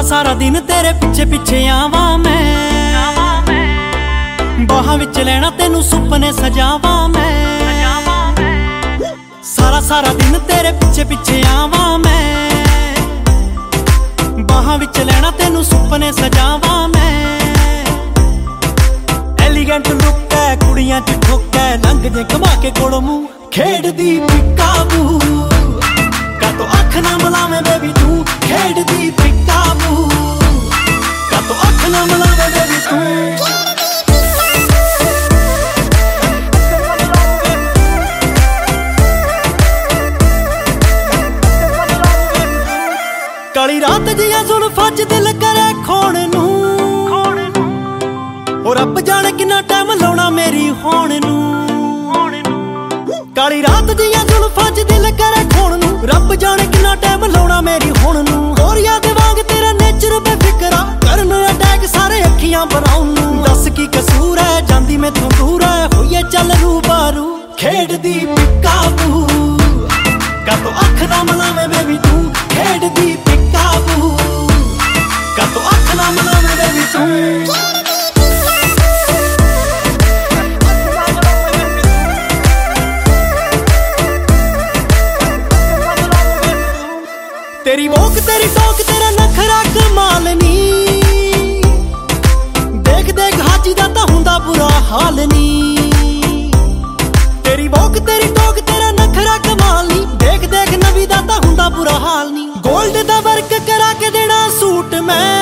सारा दिन तेरे पिछे पिछे आवा मैं, बाहां विच लेना तेनू सुपने सजावा मैं। सारा दिन तेरे पिछे पिछे आवा मैं, बाहां विच लेना तेनू सुपने सजावा मैं। एलीगेंट लुक है कुड़ियां च ठुक है, लंघ जे घमा के कोलों मूंह खेडदी पिकाबू। कातों अख ना मिलावे बेबी तू खेडदी पिकाबू, कातों अख ना मिलावे बेबी तू। काली रात जिया जुल्फां च दिल करे खोण नू, और रब जाने किन्ना टाइम लाउणा मेरी होण नू। काली रात जिया जुल्फां च दिल करे खोण नू, रब जाने किन्ना टाइम लाउणा मेरी होण नू। गोरिया दे वांग तेरा नेचर बेफिक्रा, करन अटैक सारे अखियां बनाउण नू। दस की कसूर है जांदी मैथों दूर है, होइए चल रूबारू खेडदी पिकाबू। कातों अख ना मिलावे बेबी तू खेडदी पिकाबू, कातों अख ना मिलावे बेबी तू। तेरी वोक तेरी टोक तेरा नखरा कमाल नी, देख देख हाजी दा तां हुंदा बुरा हाल नी। तेरी वोक तेरी टोक तेरा नखरा कमाल नी, देख देख नवी दा तां हुंदा बुरा हाल नी। गोल्ड दा वर्क करा के देना सूट मैं,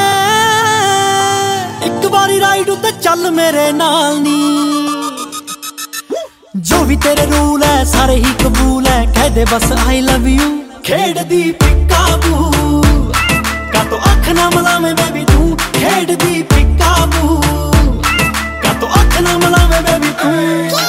एक बारी राइड उत्ते चल मेरे नाल नी। जो भी तेरे रूल है सारे ही कबूल है, कह दे बस आई लव यू खेडदी पिकाबू। कातों अख ना मिलावे बेबी तू खेडदी पिकाबू, कातों अख ना मिलावे बेबी तू।